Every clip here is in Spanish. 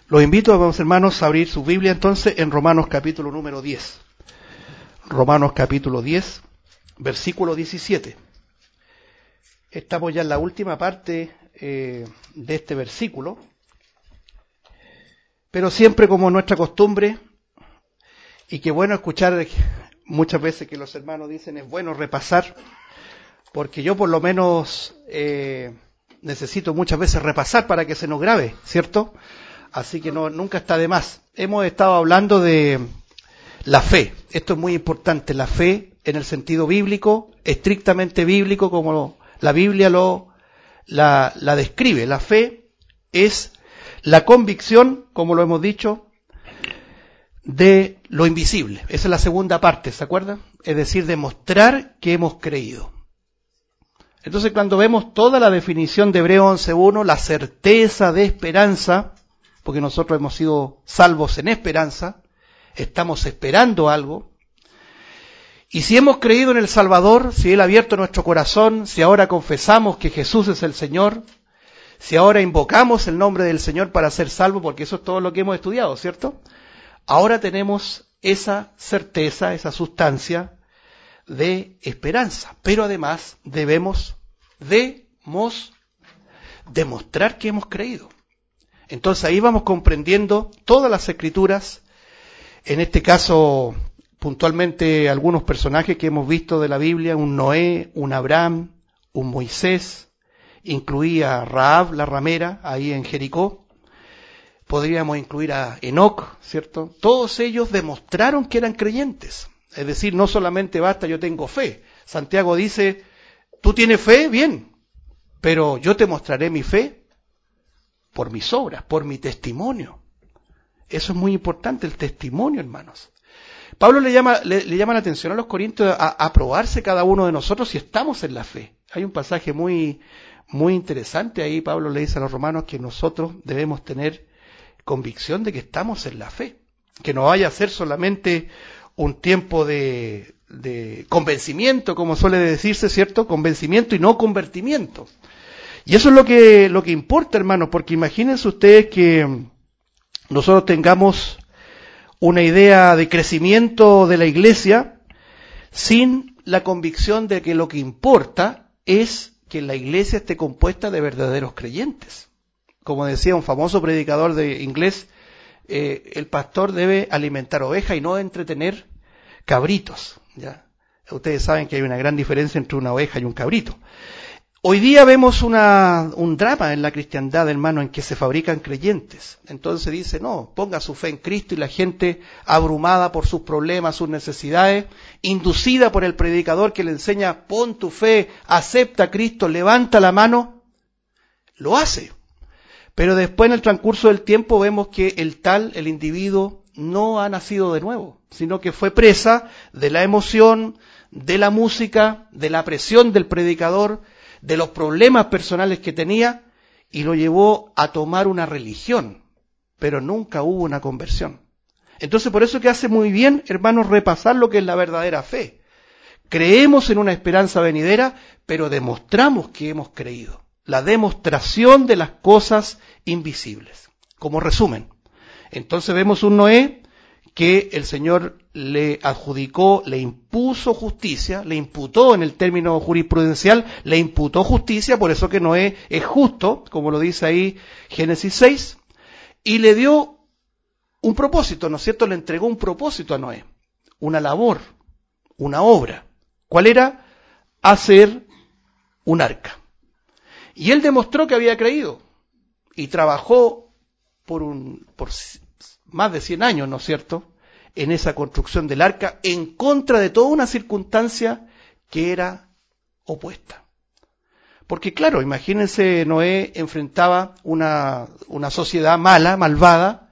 Los invito, amados hermanos, a abrir su Biblia entonces en Romanos capítulo número 10. Romanos capítulo 10, versículo 17. Estamos ya en la última parte de este versículo, pero siempre como nuestra costumbre, y qué bueno escuchar muchas veces que los hermanos dicen es bueno repasar, porque yo por lo menos necesito muchas veces repasar para que se nos grabe, ¿cierto? Así que nunca está de más. Hemos estado hablando de la fe. Esto es muy importante. La fe en el sentido bíblico, estrictamente bíblico, como la Biblia la describe. La fe es la convicción, como lo hemos dicho, de lo invisible. Esa es la segunda parte, ¿se acuerdan? Es decir, demostrar que hemos creído. Entonces, cuando vemos toda la definición de Hebreos 11.1, la certeza de esperanza, porque nosotros hemos sido salvos en esperanza, estamos esperando algo, y si hemos creído en el Salvador, si Él ha abierto nuestro corazón, si ahora confesamos que Jesús es el Señor, si ahora invocamos el nombre del Señor para ser salvos, porque eso es todo lo que hemos estudiado, ¿cierto? Ahora tenemos esa certeza, esa sustancia de esperanza, pero además debemos demostrar que hemos creído. Entonces ahí vamos comprendiendo todas las escrituras, en este caso puntualmente algunos personajes que hemos visto de la Biblia, un Noé, un Abraham, un Moisés, incluía a Rahab la ramera ahí en Jericó, podríamos incluir a Enoc, ¿cierto? Todos ellos demostraron que eran creyentes, es decir, no solamente basta yo tengo fe. Santiago dice, tú tienes fe, bien, pero yo te mostraré mi fe por mis obras, por mi testimonio. Eso es muy importante, el testimonio, hermanos. Pablo le llama la atención a los corintios a probarse cada uno de nosotros si estamos en la fe. Hay un pasaje muy, muy interesante ahí. Pablo le dice a los romanos que nosotros debemos tener convicción de que estamos en la fe. Que no vaya a ser solamente un tiempo de convencimiento, como suele decirse, ¿cierto? Convencimiento y no convertimiento. Y eso es lo que importa, hermanos, porque imagínense ustedes que nosotros tengamos una idea de crecimiento de la iglesia sin la convicción de que lo que importa es que la iglesia esté compuesta de verdaderos creyentes. Como decía un famoso predicador de inglés, el pastor debe alimentar ovejas y no entretener cabritos, ¿ya? Ustedes saben que hay una gran diferencia entre una oveja y un cabrito. Hoy día vemos un drama en la cristiandad, hermano, en que se fabrican creyentes. Entonces dice, no, ponga su fe en Cristo, y la gente abrumada por sus problemas, sus necesidades, inducida por el predicador que le enseña, pon tu fe, acepta a Cristo, levanta la mano, lo hace. Pero después en el transcurso del tiempo vemos que el individuo no ha nacido de nuevo, sino que fue presa de la emoción, de la música, de la presión del predicador, de los problemas personales que tenía, y lo llevó a tomar una religión, pero nunca hubo una conversión. Entonces por eso que hace muy bien, hermanos, repasar lo que es la verdadera fe. Creemos en una esperanza venidera, pero demostramos que hemos creído. La demostración de las cosas invisibles. Como resumen, entonces vemos un Noé que el Señor le adjudicó, le impuso justicia, le imputó en el término jurisprudencial, le imputó justicia, por eso que Noé es justo, como lo dice ahí Génesis 6, y le dio un propósito, ¿no es cierto? Le entregó un propósito a Noé, una labor, una obra. ¿Cuál era? Hacer un arca. Y él demostró que había creído, y trabajó por más de 100 años, ¿no es cierto?, en esa construcción del arca, en contra de toda una circunstancia que era opuesta. Porque claro, imagínense, Noé enfrentaba una sociedad mala, malvada,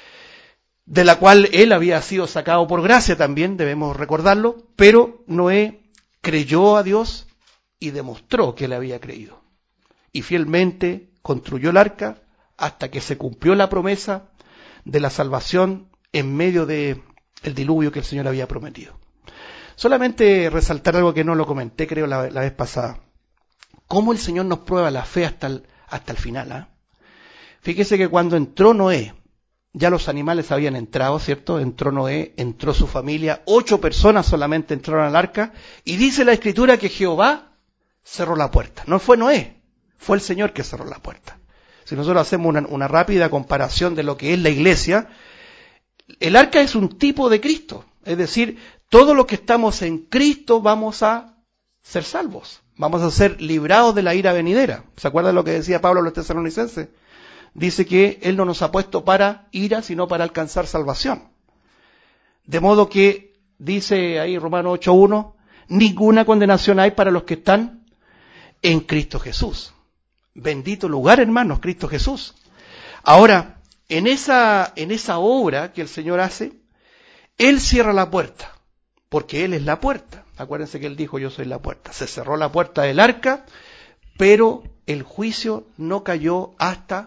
de la cual él había sido sacado por gracia también, debemos recordarlo, pero Noé creyó a Dios y demostró que él había creído. Y fielmente construyó el arca hasta que se cumplió la promesa de la salvación en medio de el diluvio que el Señor había prometido. Solamente resaltar algo que no lo comenté, creo, la vez pasada. Cómo el Señor nos prueba la fe hasta el final. Fíjese que cuando entró Noé ya los animales habían entrado, ¿cierto? Entró Noé, entró su familia, 8 personas solamente entraron al arca, y dice la Escritura que Jehová cerró la puerta. No fue Noé, fue el Señor que cerró la puerta. Si nosotros hacemos una rápida comparación de lo que es la iglesia, el arca es un tipo de Cristo. Es decir, todos los que estamos en Cristo vamos a ser salvos. Vamos a ser librados de la ira venidera. ¿Se acuerdan de lo que decía Pablo a los tesalonicenses? Dice que Él no nos ha puesto para ira, sino para alcanzar salvación. De modo que, dice ahí Romanos 8:1, ninguna condenación hay para los que están en Cristo Jesús. Bendito lugar, hermanos, Cristo Jesús. Ahora, en esa obra que el Señor hace, Él cierra la puerta, porque Él es la puerta. Acuérdense que Él dijo, yo soy la puerta. Se cerró la puerta del arca, pero el juicio no cayó hasta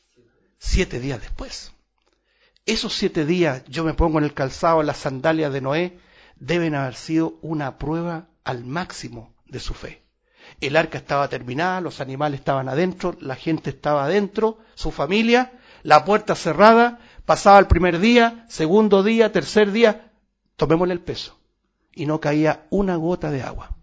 7 días después. Esos 7 días, yo me pongo en el calzado, en las sandalias de Noé, deben haber sido una prueba al máximo de su fe. El arca estaba terminada, los animales estaban adentro, la gente estaba adentro, su familia, la puerta cerrada, pasaba el primer día, segundo día, tercer día, tomémosle el peso, y no caía una gota de agua.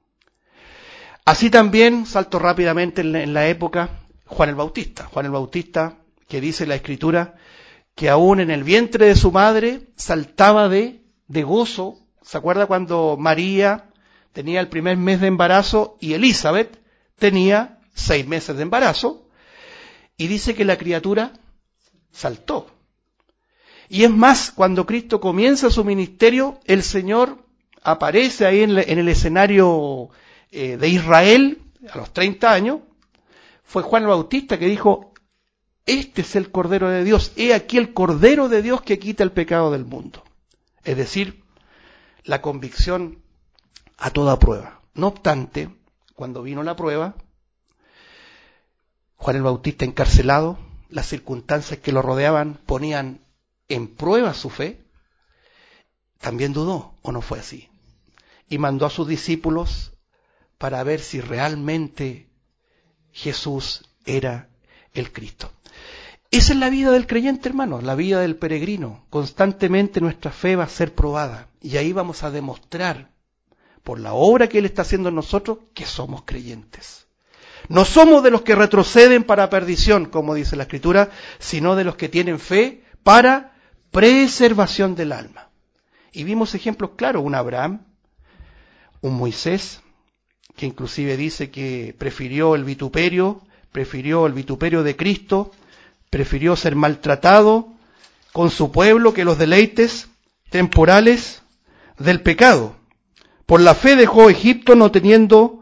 Así también, salto rápidamente en la época, Juan el Bautista, que dice la Escritura, que aún en el vientre de su madre saltaba de gozo. ¿Se acuerda cuando María tenía el primer mes de embarazo y Elizabeth tenía 6 meses de embarazo? Y dice que la criatura saltó. Y es más, cuando Cristo comienza su ministerio, el Señor aparece ahí en el escenario de Israel, a los 30 años, fue Juan el Bautista que dijo, este es el Cordero de Dios, he aquí el Cordero de Dios que quita el pecado del mundo. Es decir, la convicción a toda prueba. No obstante, cuando vino la prueba, Juan el Bautista encarcelado, las circunstancias que lo rodeaban ponían en prueba su fe, también dudó, ¿o no fue así? Y mandó a sus discípulos para ver si realmente Jesús era el Cristo. Esa es la vida del creyente, hermanos, la vida del peregrino. Constantemente nuestra fe va a ser probada y ahí vamos a demostrar, por la obra que Él está haciendo en nosotros, que somos creyentes. No somos de los que retroceden para perdición, como dice la Escritura, sino de los que tienen fe para preservación del alma. Y vimos ejemplos claros, un Abraham, un Moisés, que inclusive dice que prefirió el vituperio de Cristo, prefirió ser maltratado con su pueblo que los deleites temporales del pecado. Por la fe dejó Egipto no temiendo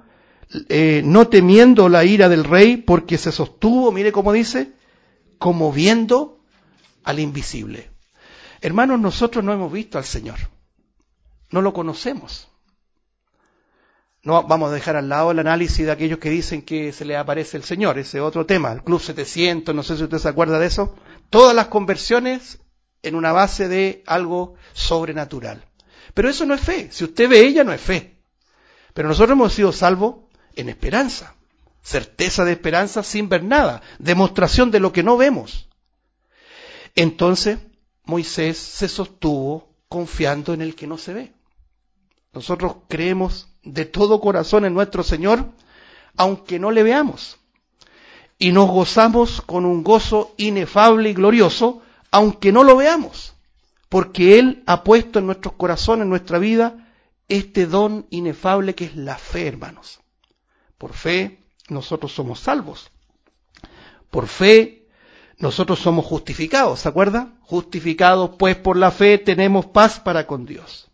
la ira del rey, porque se sostuvo, mire cómo dice, como viendo al invisible. Hermanos, nosotros no hemos visto al Señor, no lo conocemos. No vamos a dejar al lado el análisis de aquellos que dicen que se les aparece el Señor, ese otro tema, el Club 700, no sé si usted se acuerda de eso. Todas las conversiones en una base de algo sobrenatural. Pero eso no es fe, si usted ve ella no es fe. Pero nosotros hemos sido salvos en esperanza, certeza de esperanza sin ver nada, demostración de lo que no vemos. Entonces Moisés se sostuvo confiando en el que no se ve. Nosotros creemos de todo corazón en nuestro Señor, aunque no le veamos. Y nos gozamos con un gozo inefable y glorioso, aunque no lo veamos. Porque Él ha puesto en nuestros corazones, en nuestra vida, este don inefable que es la fe, hermanos. Por fe, nosotros somos salvos. Por fe, nosotros somos justificados, ¿se acuerda? Justificados, pues por la fe tenemos paz para con Dios.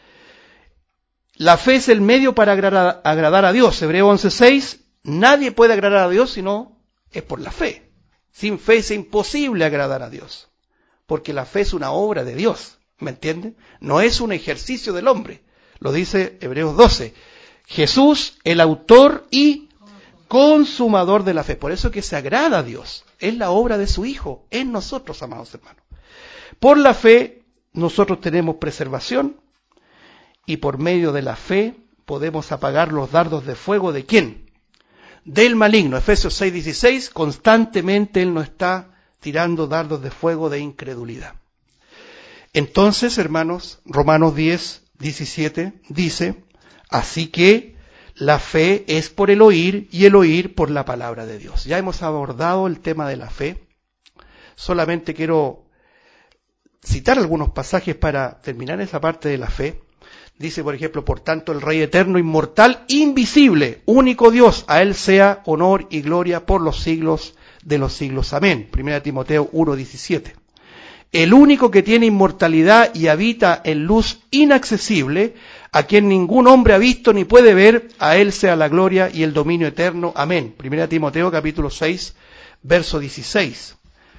La fe es el medio para agradar a Dios. Hebreos 11:6, nadie puede agradar a Dios si no es por la fe. Sin fe es imposible agradar a Dios, porque la fe es una obra de Dios, ¿me entiende? No es un ejercicio del hombre. Lo dice Hebreos 12. Jesús, el autor y consumador de la fe. Por eso que se agrada a Dios. Es la obra de su Hijo en nosotros, amados hermanos. Por la fe nosotros tenemos preservación, y por medio de la fe podemos apagar los dardos de fuego ¿de quién? Del maligno. Efesios 6:16, constantemente Él nos está tirando dardos de fuego de incredulidad. Entonces, hermanos, Romanos 10, 17 dice, así que la fe es por el oír y el oír por la palabra de Dios. Ya hemos abordado el tema de la fe. Solamente quiero citar algunos pasajes para terminar esa parte de la fe. Dice, por ejemplo, por tanto, el Rey eterno, inmortal, invisible, único Dios, a Él sea honor y gloria por los siglos de los siglos. Amén. 1 Timoteo 1:17. El único que tiene inmortalidad y habita en luz inaccesible, a quien ningún hombre ha visto ni puede ver, a Él sea la gloria y el dominio eterno. Amén. 1 Timoteo capítulo 6, verso 16.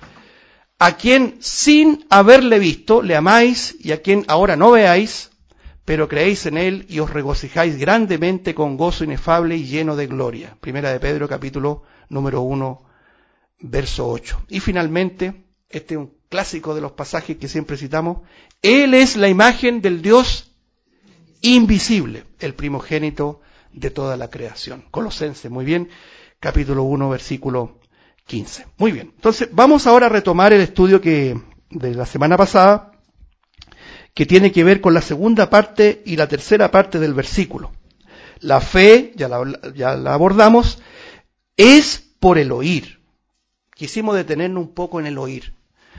A quien sin haberle visto le amáis, y a quien ahora no veáis, pero creéis en Él y os regocijáis grandemente con gozo inefable y lleno de gloria. 1 Pedro capítulo número 1, verso 8. Y finalmente, este es un clásico de los pasajes que siempre citamos, Él es la imagen del Dios invisible, el primogénito de toda la creación. Colosenses, muy bien, capítulo 1, versículo 15. Muy bien, entonces vamos ahora a retomar el estudio de la semana pasada, que tiene que ver con la segunda parte y la tercera parte del versículo. La fe, ya la abordamos, es por el oír. Quisimos detenernos un poco en el oír.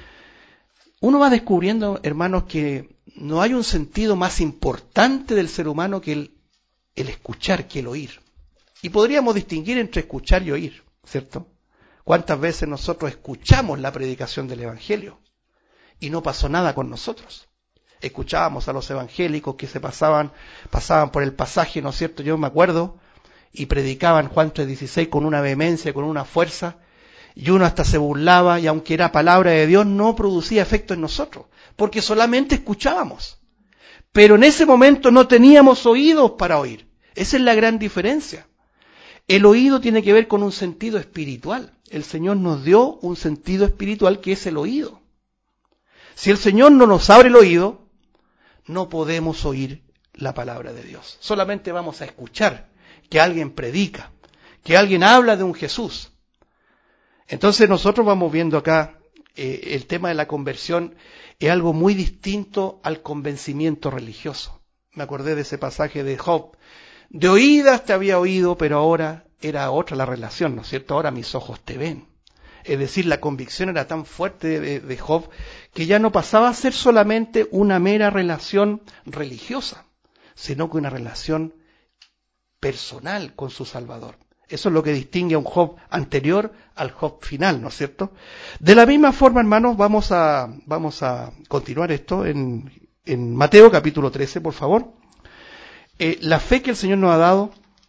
Uno va descubriendo, hermanos, que no hay un sentido más importante del ser humano que el escuchar, que el oír. Y podríamos distinguir entre escuchar y oír, ¿cierto? ¿Cuántas veces nosotros escuchamos la predicación del Evangelio y no pasó nada con nosotros? Escuchábamos a los evangélicos que se pasaban por el pasaje, ¿no es cierto? Yo me acuerdo, y predicaban Juan 3:16 con una vehemencia, con una fuerza, y uno hasta se burlaba, y aunque era palabra de Dios, no producía efecto en nosotros, porque solamente escuchábamos. Pero en ese momento no teníamos oídos para oír. Esa es la gran diferencia. El oído tiene que ver con un sentido espiritual. El Señor nos dio un sentido espiritual que es el oído. Si el Señor no nos abre el oído, no podemos oír la palabra de Dios. Solamente vamos a escuchar que alguien predica, que alguien habla de un Jesús. Entonces nosotros vamos viendo acá el tema de la conversión es algo muy distinto al convencimiento religioso. Me acordé de ese pasaje de Job. De oídas te había oído, pero ahora era otra la relación, ¿no es cierto? Ahora mis ojos te ven. Es decir, la convicción era tan fuerte de Job que ya no pasaba a ser solamente una mera relación religiosa, sino que una relación personal con su Salvador. Eso es lo que distingue a un Job anterior al Job final, ¿no es cierto? De la misma forma, hermanos, vamos a continuar esto en Mateo capítulo 13, por favor. La fe que el Señor nos ha dado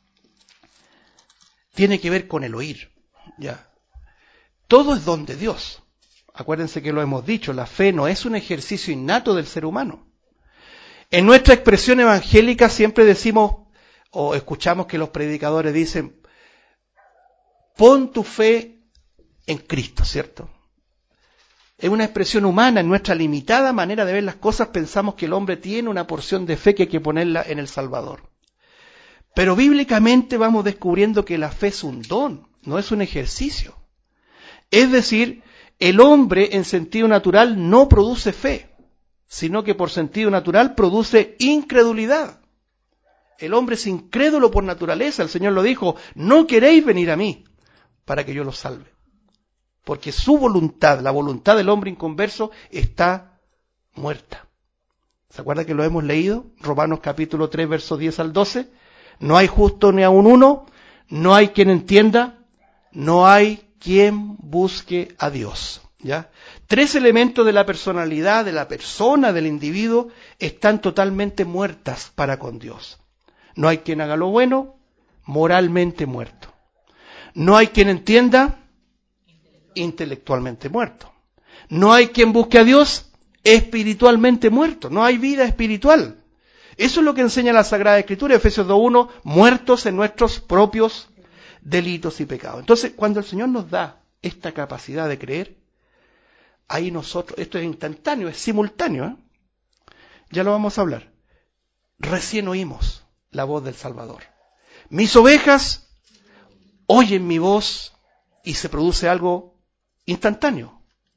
tiene que ver con el oír, ya. Todo es don de Dios. Acuérdense que lo hemos dicho, la fe no es un ejercicio innato del ser humano. En nuestra expresión evangélica siempre decimos, o escuchamos que los predicadores dicen, pon tu fe en Cristo, ¿cierto? Es una expresión humana, en nuestra limitada manera de ver las cosas pensamos que el hombre tiene una porción de fe que hay que ponerla en el Salvador. Pero bíblicamente vamos descubriendo que la fe es un don, no es un ejercicio. Es decir, el hombre en sentido natural no produce fe, sino que por sentido natural produce incredulidad. El hombre es incrédulo por naturaleza, el Señor lo dijo, no queréis venir a mí para que yo los salve. Porque su voluntad, la voluntad del hombre inconverso, está muerta. ¿Se acuerda que lo hemos leído? Romanos capítulo 3, versos 10 al 12. No hay justo ni aun uno, no hay quien entienda, no hay quien busque a Dios. ¿Ya? 3 elementos de la personalidad, de la persona, del individuo, están totalmente muertas para con Dios. No hay quien haga lo bueno, moralmente muerto. No hay quien entienda, intelectualmente muerto. No hay quien busque a Dios, espiritualmente muerto. No hay vida espiritual. Eso es lo que enseña la Sagrada Escritura, Efesios 2:1, muertos en nuestros propios delitos y pecados. Entonces, cuando el Señor nos da esta capacidad de creer, ahí nosotros, esto es instantáneo, es simultáneo, ¿eh? Ya lo vamos a hablar. Recién oímos la voz del Salvador. Mis ovejas oyen mi voz y se produce algo instantáneo.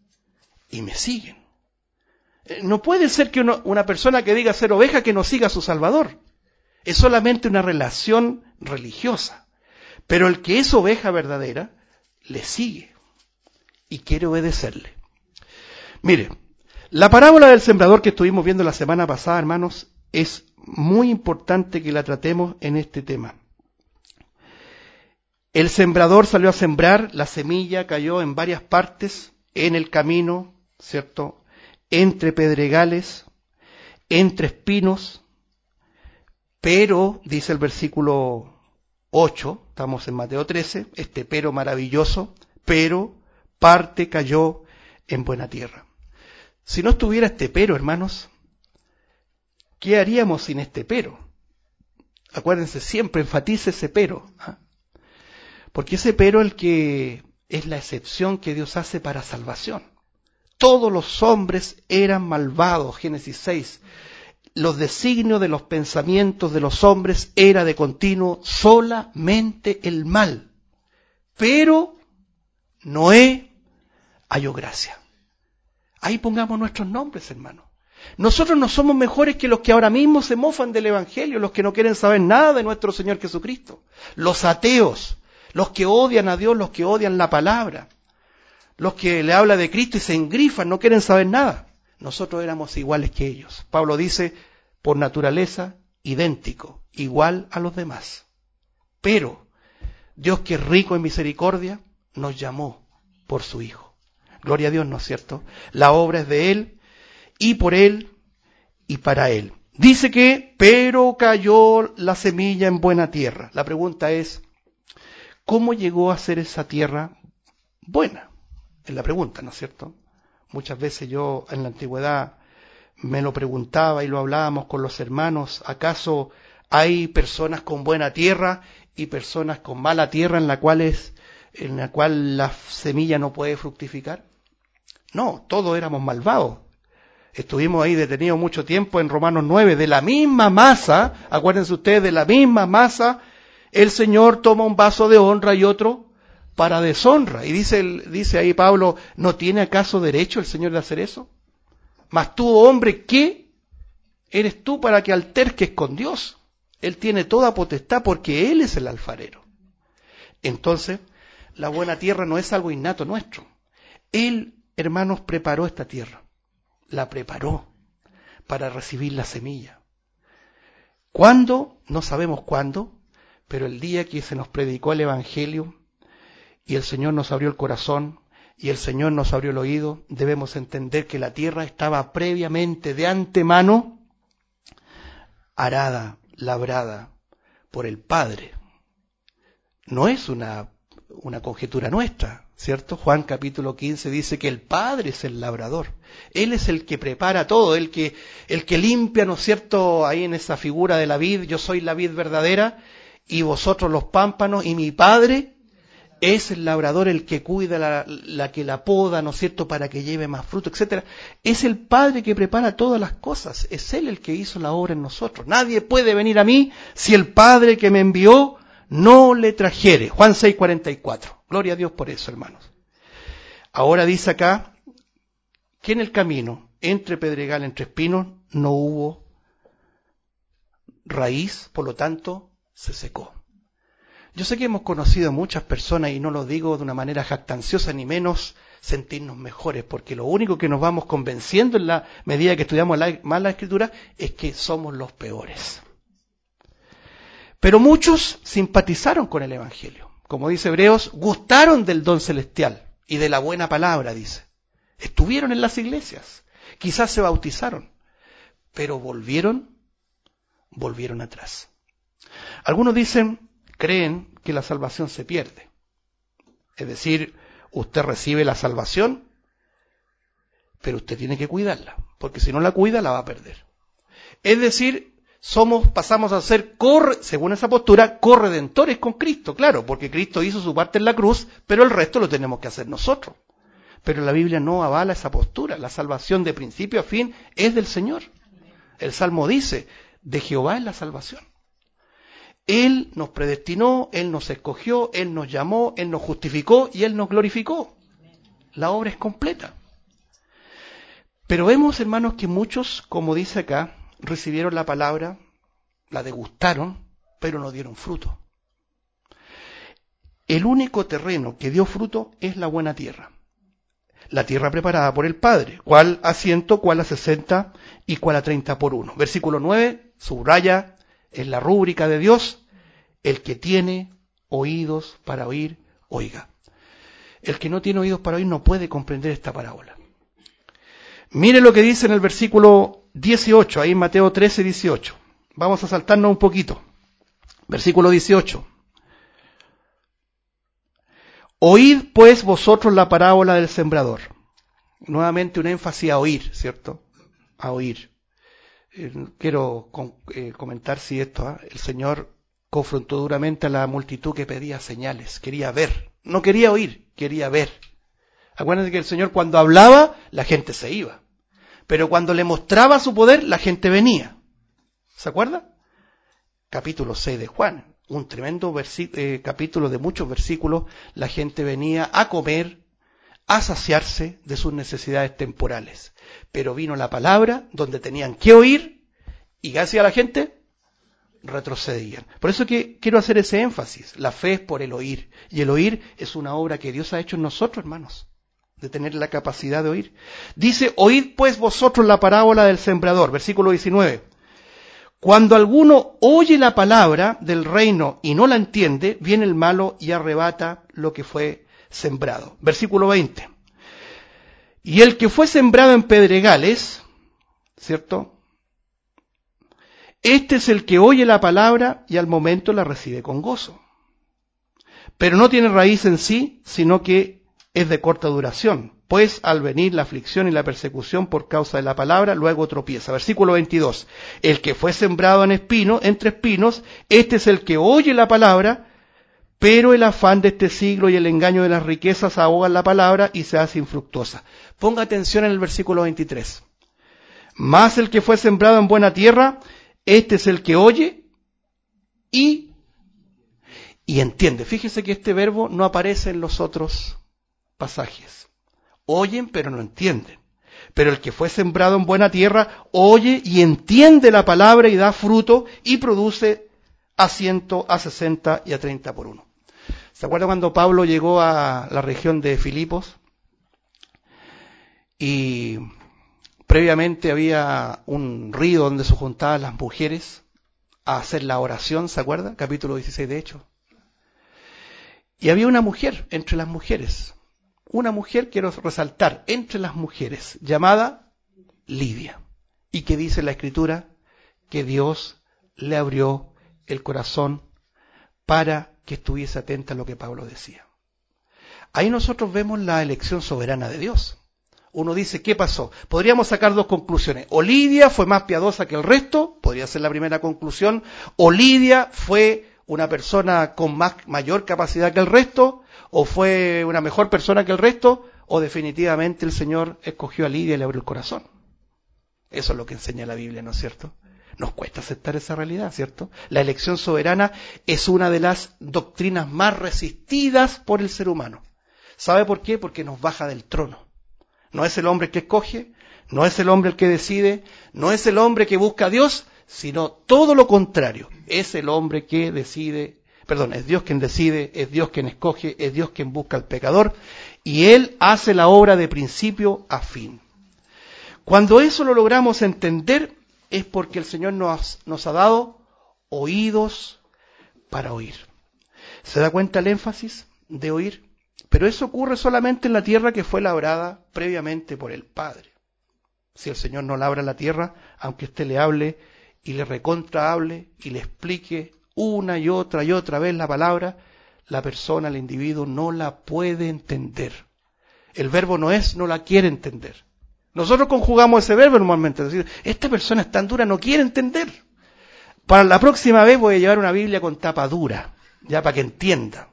y me siguen. No puede ser que una persona que diga ser oveja que no siga a su Salvador. Es solamente una relación religiosa. Pero el que es oveja verdadera, le sigue y quiere obedecerle. Mire, la parábola del sembrador que estuvimos viendo la semana pasada, hermanos, es muy importante que la tratemos en este tema. El sembrador salió a sembrar, la semilla cayó en varias partes, en el camino, ¿cierto?, entre pedregales, entre espinos, pero, dice el versículo 8, estamos en Mateo 13, este pero maravilloso, pero parte cayó en buena tierra. Si no estuviera este pero, hermanos, ¿qué haríamos sin este pero? Acuérdense, siempre enfatice ese pero, ¿ah? Porque ese pero es el que es la excepción que Dios hace para salvación. Todos los hombres eran malvados, Génesis 6. Los designios de los pensamientos de los hombres era de continuo solamente el mal. Pero Noé halló gracia. Ahí pongamos nuestros nombres, hermanos. Nosotros no somos mejores que los que ahora mismo se mofan del Evangelio, los que no quieren saber nada de nuestro Señor Jesucristo. Los ateos, los que odian a Dios, los que odian la palabra, los que le habla de Cristo y se engrifan, no quieren saber nada. Nosotros éramos iguales que ellos. Pablo dice, por naturaleza, idéntico, igual a los demás. Pero Dios, que es rico en misericordia, nos llamó por su Hijo. Gloria a Dios, ¿no es cierto? La obra es de Él, y por Él, y para Él. Dice que, pero cayó la semilla en buena tierra. La pregunta es, ¿cómo llegó a ser esa tierra buena? Es la pregunta, ¿no es cierto? Muchas veces yo en la antigüedad me lo preguntaba y lo hablábamos con los hermanos. ¿Acaso hay personas con buena tierra y personas con mala tierra en la cual la semilla no puede fructificar? No, todos éramos malvados. Estuvimos ahí detenidos mucho tiempo en Romanos 9. De la misma masa, acuérdense ustedes, de la misma masa, el Señor toma un vaso de honra y otro para deshonra. Y dice ahí Pablo, ¿no tiene acaso derecho el Señor de hacer eso? Mas tú, hombre, ¿qué eres tú para que alterques con Dios? Él tiene toda potestad porque Él es el alfarero. Entonces, la buena tierra no es algo innato nuestro. Él, hermanos, preparó esta tierra. La preparó para recibir la semilla. ¿Cuándo? No sabemos cuándo, pero el día que se nos predicó el Evangelio y el Señor nos abrió el corazón y el Señor nos abrió el oído, debemos entender que la tierra estaba previamente, de antemano, arada, labrada por el Padre. No es una conjetura nuestra, ¿cierto? Juan capítulo 15 dice que el Padre es el labrador. Él es el que prepara todo, el que limpia, ¿no es cierto? Ahí en esa figura de la vid, yo soy la vid verdadera y vosotros los pámpanos, y mi Padre es el labrador, el que cuida, la que la poda, ¿no es cierto?, para que lleve más fruto, etcétera. Es el Padre que prepara todas las cosas. Es Él el que hizo la obra en nosotros. Nadie puede venir a mí si el Padre que me envió no le trajere. Juan 6:44. Gloria a Dios por eso, hermanos. Ahora dice acá que en el camino, entre pedregal, entre espinos, no hubo raíz, por lo tanto, se secó. Yo sé que hemos conocido a muchas personas, y no lo digo de una manera jactanciosa, ni menos sentirnos mejores, porque lo único que nos vamos convenciendo en la medida que estudiamos más la Escritura es que somos los peores. Pero muchos simpatizaron con el Evangelio. Como dice Hebreos, gustaron del don celestial y de la buena palabra, dice. Estuvieron en las iglesias, quizás se bautizaron, pero volvieron atrás. Algunos creen que la salvación se pierde. Es decir, usted recibe la salvación, pero usted tiene que cuidarla, porque si no la cuida, la va a perder. Es decir, pasamos a ser, según esa postura, corredentores con Cristo, claro, porque Cristo hizo su parte en la cruz, pero el resto lo tenemos que hacer nosotros. Pero la Biblia no avala esa postura. La salvación de principio a fin es del Señor. El Salmo dice, de Jehová es la salvación. Él nos predestinó, Él nos escogió, Él nos llamó, Él nos justificó y Él nos glorificó. La obra es completa. Pero vemos, hermanos, que muchos, como dice acá, recibieron la palabra, la degustaron, pero no dieron fruto. El único terreno que dio fruto es la buena tierra. La tierra preparada por el Padre, cuál a 100, cuál a 60 y cuál a 30 por 1. Versículo 9, subraya en la rúbrica de Dios, el que tiene oídos para oír, oiga. El que no tiene oídos para oír no puede comprender esta parábola. Mire lo que dice en el versículo 18, ahí en Mateo 13, 18. Vamos a saltarnos un poquito. Versículo 18. Oíd pues vosotros la parábola del sembrador. Nuevamente un énfasis a oír, ¿cierto? A oír. Quiero comentar si esto, el Señor confrontó duramente a la multitud que pedía señales, quería ver, no quería oír, quería ver. Acuérdense que el Señor cuando hablaba, la gente se iba, pero cuando le mostraba su poder, la gente venía. ¿Se acuerda? Capítulo 6 de Juan, un tremendo capítulo de muchos versículos, la gente venía a comer, a saciarse de sus necesidades temporales. Pero vino la palabra donde tenían que oír y ¿qué hacía la gente? Retrocedían. Por eso que quiero hacer ese énfasis. La fe es por el oír. Y el oír es una obra que Dios ha hecho en nosotros, hermanos, de tener la capacidad de oír. Dice, oíd pues vosotros la parábola del sembrador. Versículo 19. Cuando alguno oye la palabra del reino y no la entiende, viene el malo y arrebata lo que fue sembrado. Versículo 20. Y el que fue sembrado en pedregales, ¿cierto? Este es el que oye la palabra y al momento la recibe con gozo. Pero no tiene raíz en sí, sino que es de corta duración. Pues al venir la aflicción y la persecución por causa de la palabra, luego tropieza. Versículo 22. El que fue sembrado entre espinos, este es el que oye la palabra, pero el afán de este siglo y el engaño de las riquezas ahogan la palabra y se hace infructuosa. Ponga atención en el versículo 23. Mas el que fue sembrado en buena tierra, este es el que oye y entiende. Fíjese que este verbo no aparece en los otros pasajes. Oyen, pero no entienden. Pero el que fue sembrado en buena tierra, oye y entiende la palabra y da fruto y produce a 100, a 60 y a 30 por 1. ¿Se acuerda cuando Pablo llegó a la región de Filipos? Y previamente había un río donde se juntaban las mujeres a hacer la oración, ¿se acuerda? Capítulo 16 de Hechos. Y había una mujer entre las mujeres. Una mujer, quiero resaltar, entre las mujeres, llamada Lidia. Y que dice en la Escritura que Dios le abrió el corazón para que estuviese atenta a lo que Pablo decía. Ahí nosotros vemos la elección soberana de Dios. Uno dice, ¿qué pasó? Podríamos sacar dos conclusiones. O Lidia fue más piadosa que el resto, podría ser la primera conclusión. O Lidia fue una persona con mayor capacidad que el resto, o fue una mejor persona que el resto, o definitivamente el Señor escogió a Lidia y le abrió el corazón. Eso es lo que enseña la Biblia, ¿no es cierto? Nos cuesta aceptar esa realidad, ¿cierto? La elección soberana es una de las doctrinas más resistidas por el ser humano. ¿Sabe por qué? Porque nos baja del trono. No es el hombre el que escoge, no es el hombre el que decide, no es el hombre que busca a Dios, sino todo lo contrario. Es el hombre que decide, es Dios quien decide, es Dios quien escoge, es Dios quien busca al pecador, y Él hace la obra de principio a fin. Cuando eso lo logramos entender, es porque el Señor nos ha dado oídos para oír. ¿Se da cuenta el énfasis de oír? Pero eso ocurre solamente en la tierra que fue labrada previamente por el Padre. Si el Señor no labra la tierra, aunque usted le hable y le recontra hable y le explique una y otra vez la palabra, la persona, el individuo no la puede entender. El verbo no la quiere entender. Nosotros conjugamos ese verbo normalmente, es decir, esta persona es tan dura, no quiere entender. Para la próxima vez voy a llevar una Biblia con tapa dura, ya para que entienda.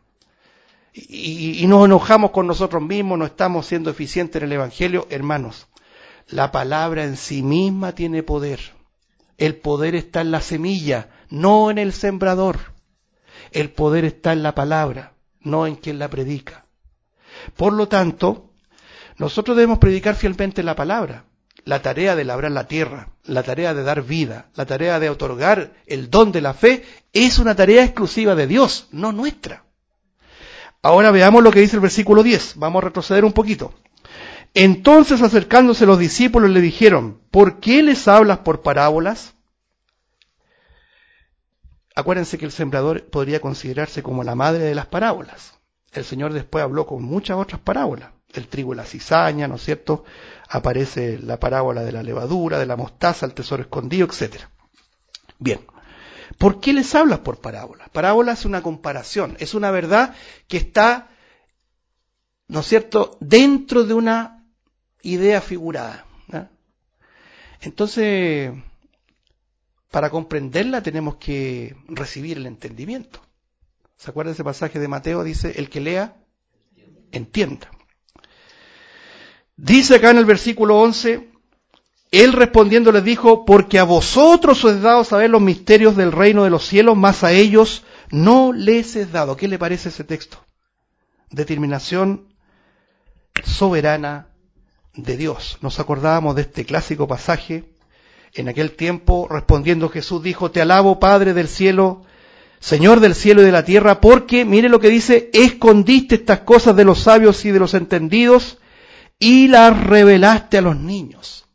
Y nos enojamos con nosotros mismos, no estamos siendo eficientes en el Evangelio. Hermanos, la palabra en sí misma tiene poder. El poder está en la semilla, no en el sembrador. El poder está en la palabra, no en quien la predica. Por lo tanto, nosotros debemos predicar fielmente la palabra. la tarea de labrar la tierra, la tarea de dar vida, la tarea de otorgar el don de la fe, es una tarea exclusiva de Dios, no nuestra. Ahora veamos lo que dice el versículo 10. Vamos a retroceder un poquito. Entonces, acercándose los discípulos, le dijeron, ¿por qué les hablas por parábolas? Acuérdense que el sembrador podría considerarse como la madre de las parábolas. El Señor después habló con muchas otras parábolas. El trigo y la cizaña, ¿no es cierto? Aparece la parábola de la levadura, de la mostaza, el tesoro escondido, etc. Bien. ¿Por qué les hablas por parábolas? Parábola es una comparación, es una verdad que está, ¿no es cierto?, dentro de una idea figurada, ¿no? Entonces, para comprenderla tenemos que recibir el entendimiento. ¿Se acuerdan de ese pasaje de Mateo? Dice, el que lea, entienda. Dice acá en el versículo 11, él respondiendo les dijo, porque a vosotros os es dado saber los misterios del reino de los cielos, mas a ellos no les es dado. ¿Qué le parece ese texto? Determinación soberana de Dios. Nos acordábamos de este clásico pasaje. En aquel tiempo, respondiendo Jesús dijo, te alabo, Padre del cielo, Señor del cielo y de la tierra, porque, mire lo que dice, escondiste estas cosas de los sabios y de los entendidos y las revelaste a los niños.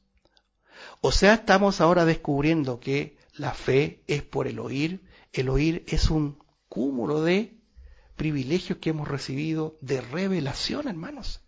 O sea, estamos ahora descubriendo que la fe es por el oír es un cúmulo de privilegios que hemos recibido de revelación, hermanos.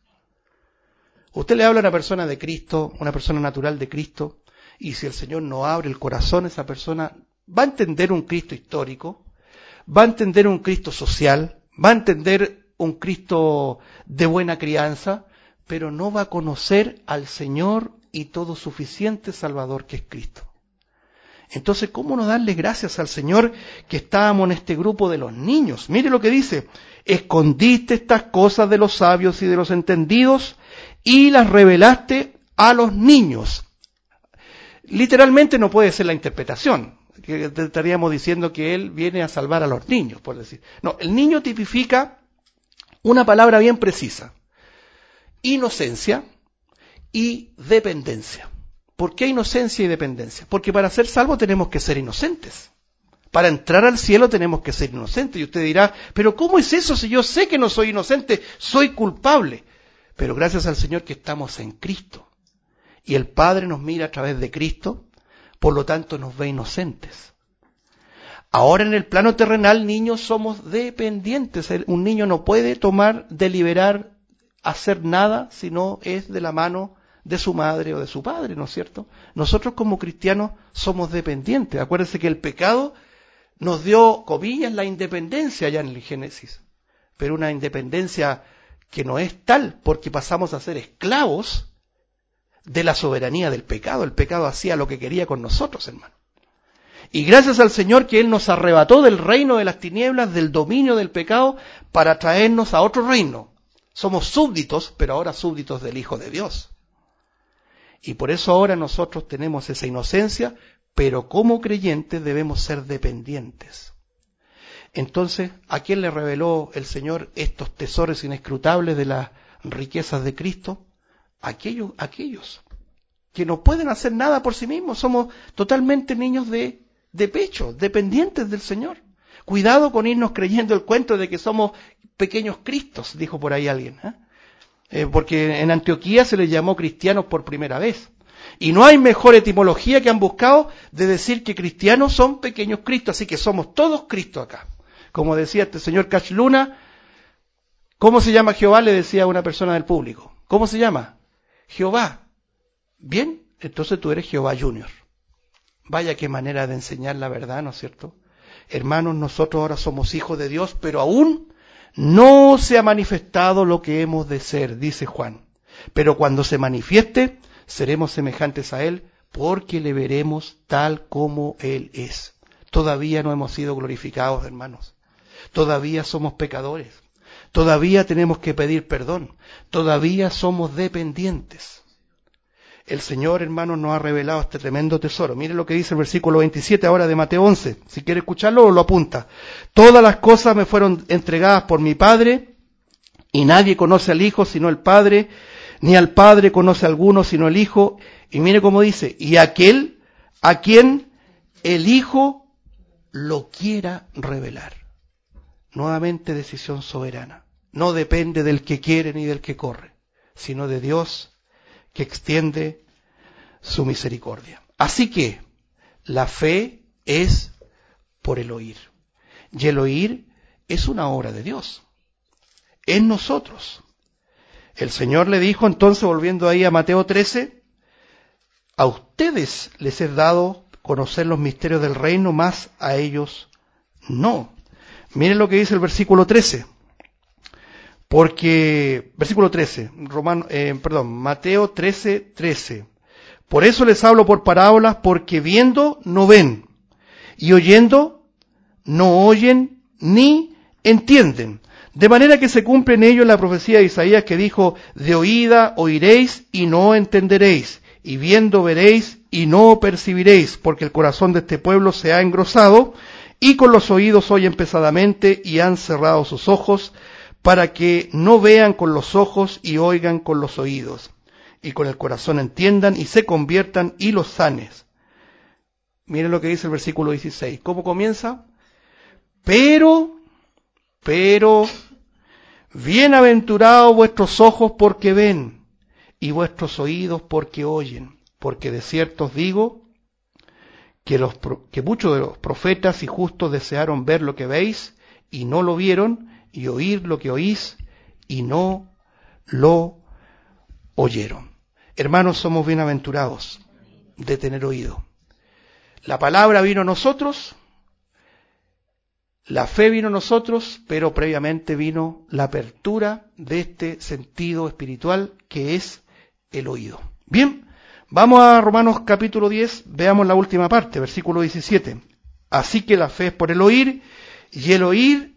Usted le habla a una persona de Cristo, una persona natural de Cristo, y si el Señor no abre el corazón, esa persona va a entender un Cristo histórico, va a entender un Cristo social, va a entender un Cristo de buena crianza, pero no va a conocer al Señor y todo suficiente Salvador que es Cristo. Entonces, ¿cómo no darle gracias al Señor que estábamos en este grupo de los niños? Mire lo que dice, escondiste estas cosas de los sabios y de los entendidos y las revelaste a los niños. Literalmente no puede ser la interpretación, que estaríamos diciendo que Él viene a salvar a los niños, por decir. No, el niño tipifica una palabra bien precisa, inocencia y dependencia. ¿Por qué inocencia y dependencia? Porque para ser salvos tenemos que ser inocentes. Para entrar al cielo tenemos que ser inocentes. Y usted dirá, pero ¿cómo es eso si yo sé que no soy inocente? Soy culpable. Pero gracias al Señor que estamos en Cristo. Y el Padre nos mira a través de Cristo, por lo tanto nos ve inocentes. Ahora en el plano terrenal, niños, somos dependientes. Un niño no puede tomar, deliberar, hacer nada si no es de la mano de su madre o de su padre, ¿no es cierto? Nosotros como cristianos somos dependientes. Acuérdense que el pecado nos dio, comillas, la independencia ya en el Génesis, pero una independencia que no es tal, porque pasamos a ser esclavos de la soberanía del pecado. El pecado hacía lo que quería con nosotros, hermano. Y gracias al Señor que Él nos arrebató del reino de las tinieblas, del dominio del pecado, para traernos a otro reino. Somos súbditos, pero ahora súbditos del Hijo de Dios. Y por eso ahora nosotros tenemos esa inocencia, pero como creyentes debemos ser dependientes. Entonces, ¿a quién le reveló el Señor estos tesoros inescrutables de las riquezas de Cristo? Aquellos que no pueden hacer nada por sí mismos. Somos totalmente niños de pecho, dependientes del Señor. Cuidado con irnos creyendo el cuento de que somos pequeños Cristos, dijo por ahí alguien, porque en Antioquía se les llamó cristianos por primera vez. Y no hay mejor etimología que han buscado de decir que cristianos son pequeños Cristos, así que somos todos Cristo acá. Como decía este señor Cash Luna, ¿cómo se llama Jehová? Le decía a una persona del público. ¿Cómo se llama? Jehová. Bien, entonces tú eres Jehová Junior. Vaya qué manera de enseñar la verdad, ¿no es cierto? Hermanos, nosotros ahora somos hijos de Dios, pero aún no se ha manifestado lo que hemos de ser, dice Juan. Pero cuando se manifieste, seremos semejantes a Él, porque le veremos tal como Él es. Todavía no hemos sido glorificados, hermanos. Todavía somos pecadores. Todavía tenemos que pedir perdón. Todavía somos dependientes. El Señor, hermanos, nos ha revelado este tremendo tesoro. Mire lo que dice el versículo 27 ahora de Mateo 11. Si quiere escucharlo, lo apunta. Todas las cosas me fueron entregadas por mi Padre, y nadie conoce al Hijo sino el Padre, ni al Padre conoce alguno sino el Hijo. Y mire cómo dice, y aquel a quien el Hijo lo quiera revelar. Nuevamente decisión soberana. No depende del que quiere ni del que corre, sino de Dios que extiende su misericordia. Así que la fe es por el oír. Y el oír es una obra de Dios. En nosotros. El Señor le dijo entonces, volviendo ahí a Mateo 13, a ustedes les he dado conocer los misterios del reino, más a ellos no. Miren lo que dice el versículo 13. Porque, versículo 13, Mateo 13:13. Por eso les hablo por parábolas, porque viendo no ven, y oyendo no oyen ni entienden. De manera que se cumple en ellos la profecía de Isaías que dijo, de oída oiréis y no entenderéis, y viendo veréis y no percibiréis, porque el corazón de este pueblo se ha engrosado, y con los oídos oyen pesadamente, y han cerrado sus ojos, para que no vean con los ojos y oigan con los oídos, y con el corazón entiendan y se conviertan y los sanes. Miren lo que dice el versículo 16. ¿Cómo comienza? Pero, bienaventurados vuestros ojos porque ven, y vuestros oídos porque oyen, porque de cierto os digo que muchos de los profetas y justos desearon ver lo que veis, y no lo vieron, y oír lo que oís, y no lo oyeron. Hermanos, somos bienaventurados de tener oído. La palabra vino a nosotros, la fe vino a nosotros, pero previamente vino la apertura de este sentido espiritual que es el oído. Bien, vamos a Romanos capítulo 10, veamos la última parte, versículo 17. Así que la fe es por el oír, y el oír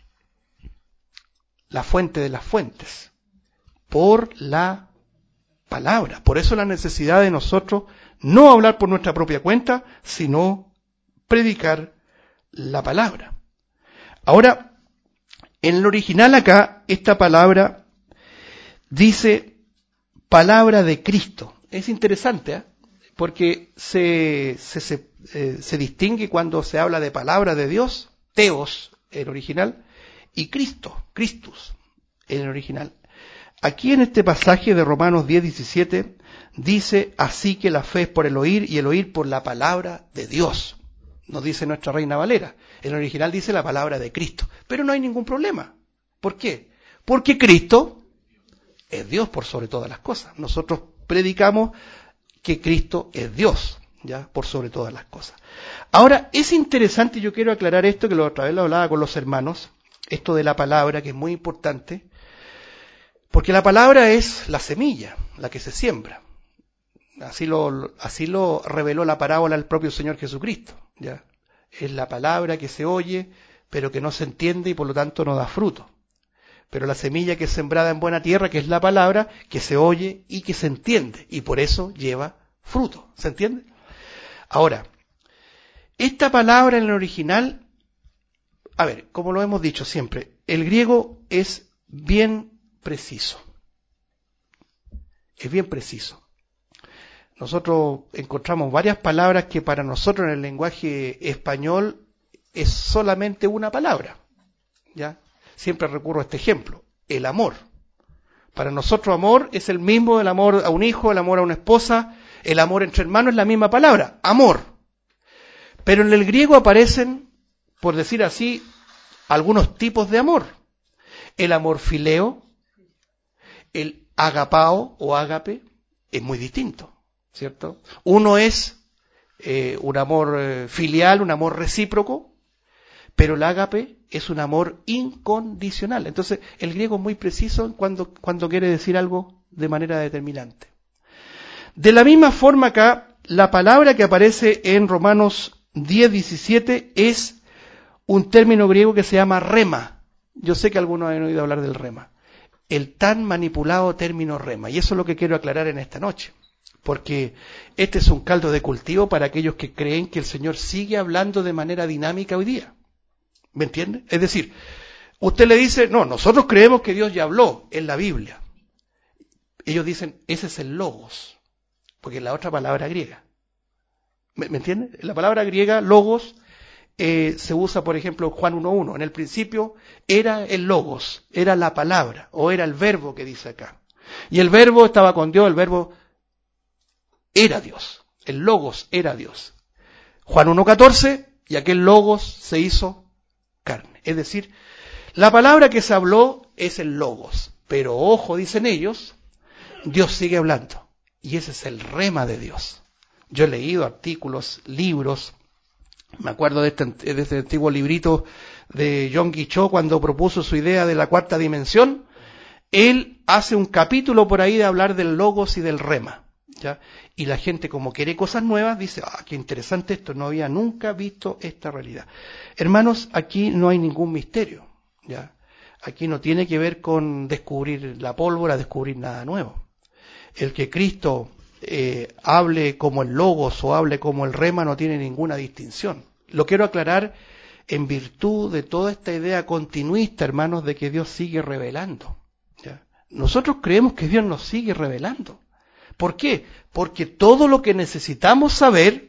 la fuente de las fuentes, por la palabra. Por eso la necesidad de nosotros no hablar por nuestra propia cuenta, sino predicar la palabra. Ahora, en el original acá, esta palabra dice palabra de Cristo. Es interesante, ¿eh? Porque se distingue cuando se habla de palabra de Dios, Theos, el original, y Cristo, Christus, en el original. Aquí en este pasaje de Romanos 10:17 dice, así que la fe es por el oír y el oír por la palabra de Dios. Nos dice nuestra Reina Valera. En el original dice la palabra de Cristo. Pero no hay ningún problema. ¿Por qué? Porque Cristo es Dios por sobre todas las cosas. Nosotros predicamos que Cristo es Dios, ya, por sobre todas las cosas. Ahora, es interesante, yo quiero aclarar esto, que la otra vez lo hablaba con los hermanos, esto de la palabra, que es muy importante, porque la palabra es la semilla, la que se siembra. Así lo reveló la parábola el propio Señor Jesucristo, ¿ya? Es la palabra que se oye, pero que no se entiende y por lo tanto no da fruto. Pero la semilla que es sembrada en buena tierra, que es la palabra, que se oye y que se entiende, y por eso lleva fruto. ¿Se entiende? Ahora, esta palabra en el original, a ver, como lo hemos dicho siempre, el griego es bien preciso. Es bien preciso. Nosotros encontramos varias palabras que para nosotros en el lenguaje español es solamente una palabra, ¿ya? Siempre recurro a este ejemplo, el amor. Para nosotros amor es el mismo el amor a un hijo, el amor a una esposa, el amor entre hermanos es la misma palabra, amor. Pero en el griego aparecen, por decir así, algunos tipos de amor. El amor fileo, el agapao o ágape, es muy distinto, ¿cierto? Uno es un amor filial, un amor recíproco, pero el ágape es un amor incondicional. Entonces, el griego es muy preciso cuando quiere decir algo de manera determinante. De la misma forma acá, la palabra que aparece en Romanos 10:17 es un término griego que se llama rema. Yo sé que algunos han oído hablar del rema. El tan manipulado término rema. Y eso es lo que quiero aclarar en esta noche. Porque este es un caldo de cultivo para aquellos que creen que el Señor sigue hablando de manera dinámica hoy día. ¿Me entiende? Es decir, usted le dice, no, nosotros creemos que Dios ya habló en la Biblia. Ellos dicen, ese es el logos, porque es la otra palabra griega. ¿Me entienden? La palabra griega, logos, se usa, por ejemplo, en Juan 1.1. En el principio era el logos, era la palabra, o era el verbo que dice acá. Y el verbo estaba con Dios, el verbo era Dios. El logos era Dios. Juan 1.14, y aquel logos se hizo carne. Es decir, la palabra que se habló es el logos. Pero ojo, dicen ellos, Dios sigue hablando. Y ese es el rema de Dios. Yo he leído artículos, libros. Me acuerdo de este antiguo librito de John Guichot cuando propuso su idea de la cuarta dimensión. Él hace un capítulo por ahí de hablar del logos y del rema, ¿ya? Y la gente, como quiere cosas nuevas, dice, qué interesante esto, no había nunca visto esta realidad. Hermanos, aquí no hay ningún misterio, ¿ya? Aquí no tiene que ver con descubrir la pólvora, descubrir nada nuevo. El que Cristo hable como el logos o hable como el rema no tiene ninguna distinción. Lo quiero aclarar en virtud de toda esta idea continuista, hermanos, de que Dios sigue revelando. ¿Ya? Nosotros creemos que Dios nos sigue revelando. ¿Por qué? Porque todo lo que necesitamos saber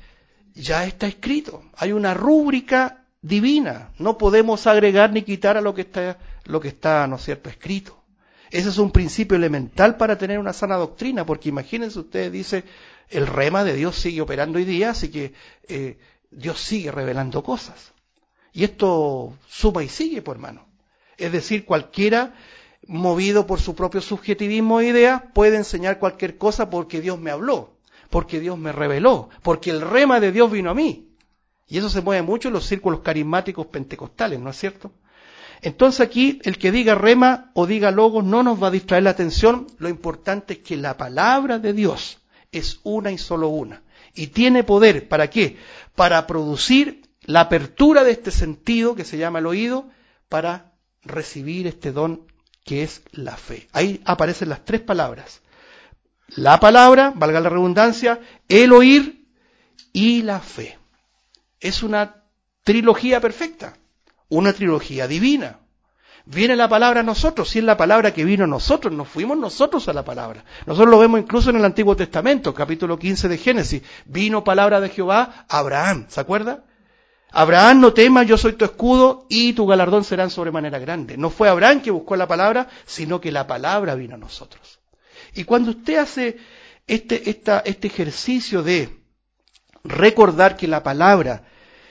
ya está escrito. Hay una rúbrica divina. No podemos agregar ni quitar a lo que está, ¿no es cierto?, escrito. Ese es un principio elemental para tener una sana doctrina, porque imagínense ustedes, dice, el rema de Dios sigue operando hoy día, así que Dios sigue revelando cosas. Y esto suma y sigue, pues, hermano. Es decir, cualquiera movido por su propio subjetivismo e idea puede enseñar cualquier cosa porque Dios me habló, porque Dios me reveló, porque el rema de Dios vino a mí. Y eso se mueve mucho en los círculos carismáticos pentecostales, ¿no es cierto? Entonces aquí el que diga rema o diga logos no nos va a distraer la atención. Lo importante es que la palabra de Dios es una y solo una. Y tiene poder, ¿para qué? Para producir la apertura de este sentido que se llama el oído, para recibir este don que es la fe. Ahí aparecen las tres palabras. La palabra, valga la redundancia, el oír y la fe. Es una trilogía perfecta. Una trilogía divina. Viene la palabra a nosotros, si es la palabra que vino a nosotros, nos fuimos nosotros a la palabra. Nosotros lo vemos incluso en el Antiguo Testamento, capítulo 15 de Génesis. Vino palabra de Jehová a Abraham, ¿se acuerda? Abraham, no temas, yo soy tu escudo y tu galardón será en sobremanera grande. No fue Abraham que buscó la palabra, sino que la palabra vino a nosotros. Y cuando usted hace este ejercicio de recordar que la palabra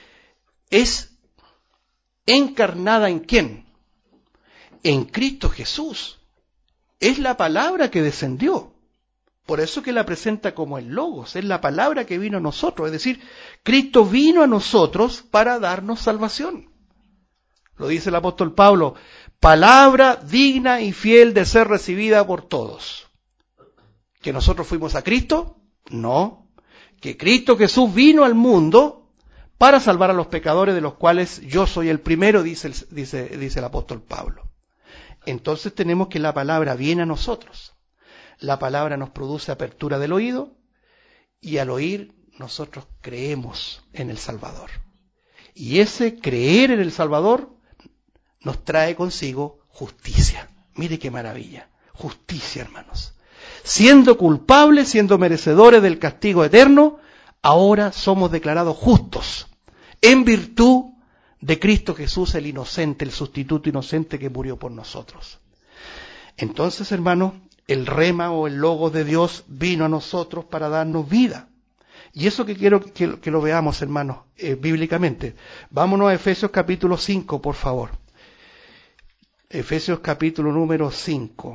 es encarnada ¿en quién? En Cristo Jesús. Es la palabra que descendió. Por eso que la presenta como el logos. Es la palabra que vino a nosotros. Es decir, Cristo vino a nosotros para darnos salvación. Lo dice el apóstol Pablo. Palabra digna y fiel de ser recibida por todos. ¿Que nosotros fuimos a Cristo? No. Que Cristo Jesús vino al mundo para salvar a los pecadores, de los cuales yo soy el primero, dice el apóstol Pablo. Entonces tenemos que la palabra viene a nosotros. La palabra nos produce apertura del oído, y al oír nosotros creemos en el Salvador. Y ese creer en el Salvador nos trae consigo justicia. Mire qué maravilla. Justicia, hermanos. Siendo culpables, siendo merecedores del castigo eterno, ahora somos declarados justos en virtud de Cristo Jesús, el inocente, el sustituto inocente que murió por nosotros. Entonces, hermanos, el rema o el logos de Dios vino a nosotros para darnos vida. Y eso que quiero que lo veamos, hermanos, bíblicamente. Vámonos a Efesios capítulo 5, por favor. Efesios capítulo número 5.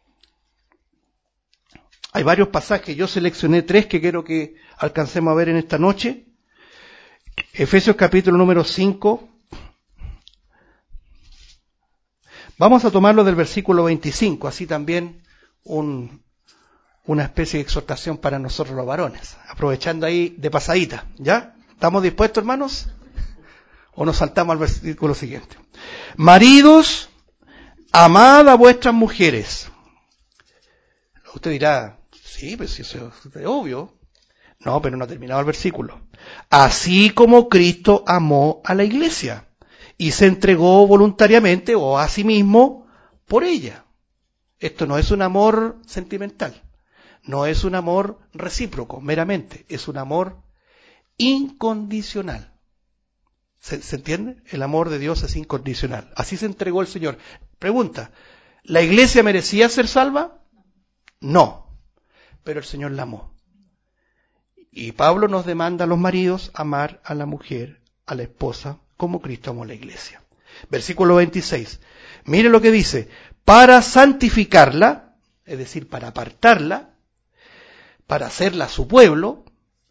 Hay varios pasajes, yo seleccioné 3 que quiero que alcancemos a ver en esta noche. Efesios capítulo número 5. Vamos a tomarlo del versículo 25, así también una especie de exhortación para nosotros los varones, aprovechando ahí de pasadita, ¿ya? ¿Estamos dispuestos, hermanos? ¿O nos saltamos al versículo siguiente? Maridos, amad a vuestras mujeres. Usted dirá, sí, pues eso es obvio. No, pero no ha terminado el versículo. Así como Cristo amó a la iglesia y se entregó voluntariamente o a sí mismo por ella. Esto no es un amor sentimental, no es un amor recíproco, meramente, es un amor incondicional. ¿Se entiende? El amor de Dios es incondicional. Así se entregó el Señor. Pregunta, ¿la iglesia merecía ser salva? No, pero el Señor la amó. Y Pablo nos demanda a los maridos amar a la mujer, a la esposa, como Cristo amó a la iglesia. Versículo 26. Mire lo que dice. Para santificarla, es decir, para apartarla, para hacerla su pueblo,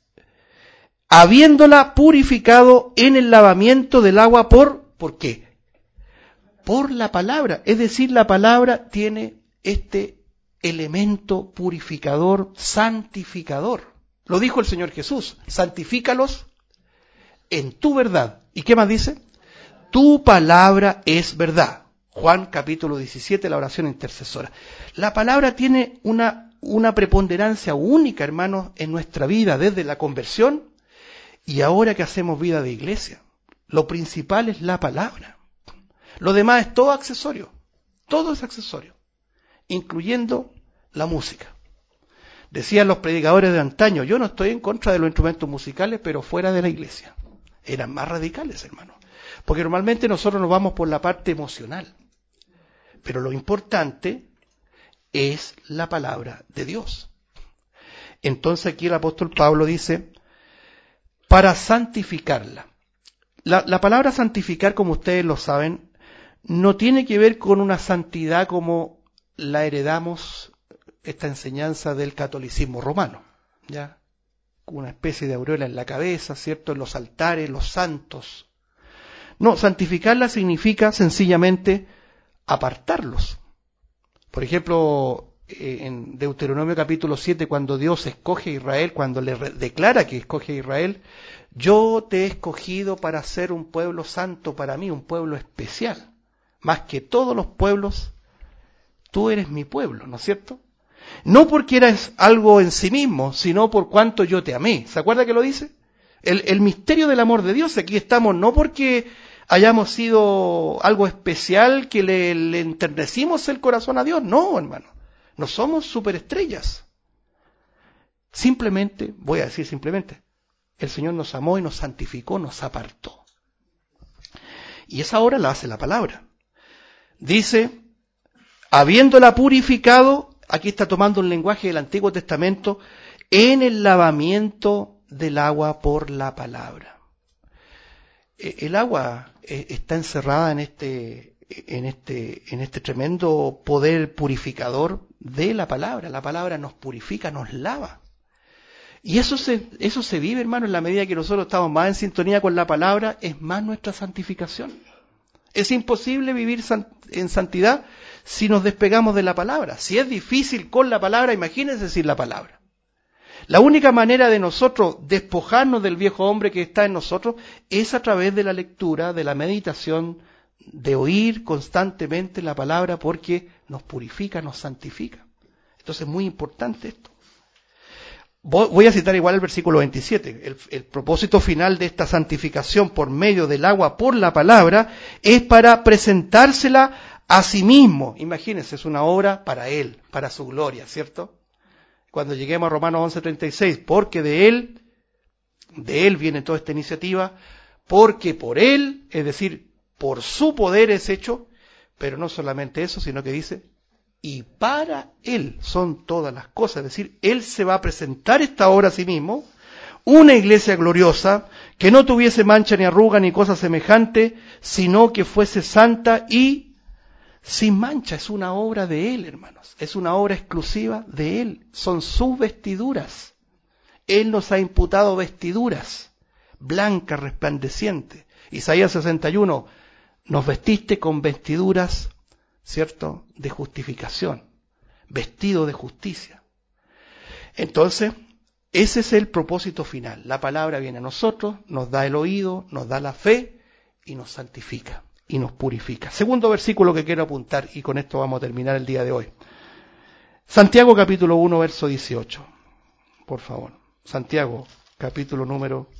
habiéndola purificado en el lavamiento del agua ¿por qué? Por la palabra. Es decir, la palabra tiene este elemento purificador, santificador. Lo dijo el Señor Jesús, santifícalos en tu verdad. ¿Y qué más dice? Tu palabra es verdad. Juan capítulo 17, la oración intercesora. La palabra tiene una preponderancia única, hermanos, en nuestra vida, desde la conversión y ahora que hacemos vida de iglesia. Lo principal es la palabra. Lo demás es todo accesorio. Todo es accesorio, incluyendo la música. Decían los predicadores de antaño, yo no estoy en contra de los instrumentos musicales, pero fuera de la iglesia. Eran más radicales, hermanos. Porque normalmente nosotros nos vamos por la parte emocional. Pero lo importante es la palabra de Dios. Entonces aquí el apóstol Pablo dice, para santificarla. La palabra santificar, como ustedes lo saben, no tiene que ver con una santidad como la heredamos, esta enseñanza del catolicismo romano, ¿ya? Una especie de aureola en la cabeza, ¿cierto? En los altares, los santos. No, santificarla significa sencillamente apartarlos. Por ejemplo, en Deuteronomio capítulo 7, cuando Dios escoge a Israel, cuando le declara que escoge a Israel, yo te he escogido para ser un pueblo santo para mí, un pueblo especial. Más que todos los pueblos, tú eres mi pueblo, ¿no es cierto? No porque eras algo en sí mismo, sino por cuanto yo te amé. ¿Se acuerda que lo dice? El misterio del amor de Dios, aquí estamos no porque hayamos sido algo especial que le enternecimos el corazón a Dios, no, hermano. No somos superestrellas. Simplemente, voy a decir simplemente, el Señor nos amó y nos santificó, nos apartó. Y esa obra la hace la palabra. Dice, habiéndola purificado, aquí está tomando un lenguaje del Antiguo Testamento, en el lavamiento del agua por la palabra. El agua está encerrada en este tremendo poder purificador de la palabra. La palabra nos purifica, nos lava. Y eso se vive, hermano, en la medida que nosotros estamos más en sintonía con la palabra, es más nuestra santificación. Es imposible vivir en santidad si nos despegamos de la palabra. Si es difícil con la palabra, imagínense sin la palabra. La única manera de nosotros despojarnos del viejo hombre que está en nosotros es a través de la lectura, de la meditación, de oír constantemente la palabra porque nos purifica, nos santifica. Entonces es muy importante esto. Voy a citar igual el versículo 27. El propósito final de esta santificación por medio del agua por la palabra es para presentársela a sí mismo. Imagínense, es una obra para Él, para su gloria, ¿cierto? Cuando lleguemos a Romanos 11:36, porque de Él viene toda esta iniciativa, porque por Él, es decir, por su poder es hecho, pero no solamente eso, sino que dice, y para Él son todas las cosas, es decir, Él se va a presentar esta obra a sí mismo, una iglesia gloriosa, que no tuviese mancha ni arruga ni cosa semejante, sino que fuese santa y sin mancha. Es una obra de Él, hermanos, es una obra exclusiva de Él, son sus vestiduras. Él nos ha imputado vestiduras blancas, resplandecientes. Isaías 61, nos vestiste con vestiduras, ¿cierto?, de justificación, vestido de justicia. Entonces, ese es el propósito final. La palabra viene a nosotros, nos da el oído, nos da la fe y nos santifica y nos purifica. Segundo versículo que quiero apuntar y con esto vamos a terminar el día de hoy. Santiago capítulo 1, verso 18. Por favor. Santiago capítulo número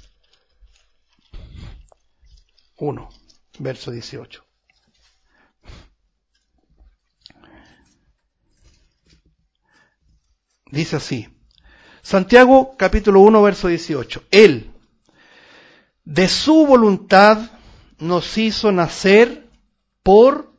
1, verso 18. Dice así, Santiago capítulo 1 verso 18, Él, de su voluntad, nos hizo nacer por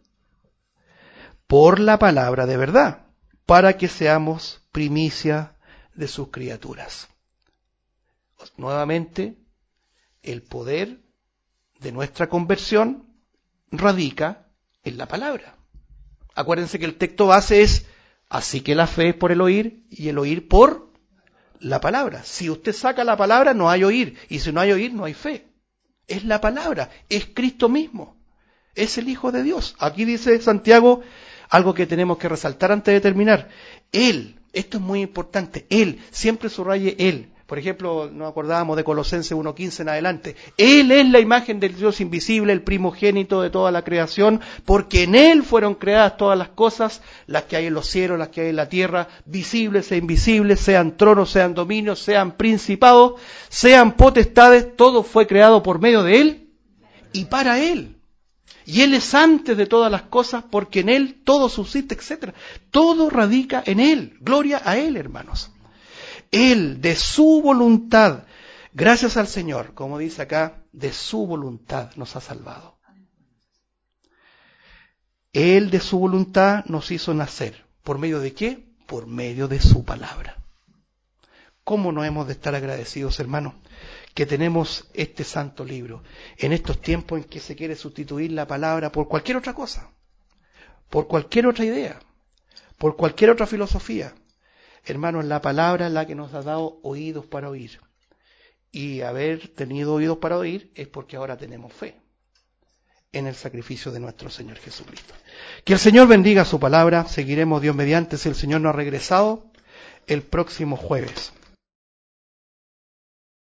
la palabra de verdad, para que seamos primicia de sus criaturas. Nuevamente, el poder de nuestra conversión radica en la palabra. Acuérdense que el texto base es, así que la fe es por el oír y el oír por la palabra. Si usted saca la palabra, no hay oír, y si no hay oír, no hay fe. Es la palabra, es Cristo mismo, es el Hijo de Dios. Aquí dice Santiago algo que tenemos que resaltar antes de terminar. Él, esto es muy importante, Él, siempre subraye Él. Por ejemplo, nos acordábamos de Colosenses 1:15 en adelante. Él es la imagen del Dios invisible, el primogénito de toda la creación, porque en Él fueron creadas todas las cosas, las que hay en los cielos, las que hay en la tierra, visibles e invisibles, sean tronos, sean dominios, sean principados, sean potestades, todo fue creado por medio de Él y para Él. Y Él es antes de todas las cosas, porque en Él todo subsiste, etc. Todo radica en Él. Gloria a Él, hermanos. Él, de su voluntad, gracias al Señor, como dice acá, de su voluntad nos ha salvado. Él, de su voluntad, nos hizo nacer. ¿Por medio de qué? Por medio de su palabra. ¿Cómo no hemos de estar agradecidos, hermanos, que tenemos este santo libro en estos tiempos en que se quiere sustituir la palabra por cualquier otra cosa, por cualquier otra idea, por cualquier otra filosofía? Hermanos, la palabra es la que nos ha dado oídos para oír. Y haber tenido oídos para oír es porque ahora tenemos fe en el sacrificio de nuestro Señor Jesucristo. Que el Señor bendiga su palabra. Seguiremos Dios mediante si el Señor no ha regresado el próximo jueves.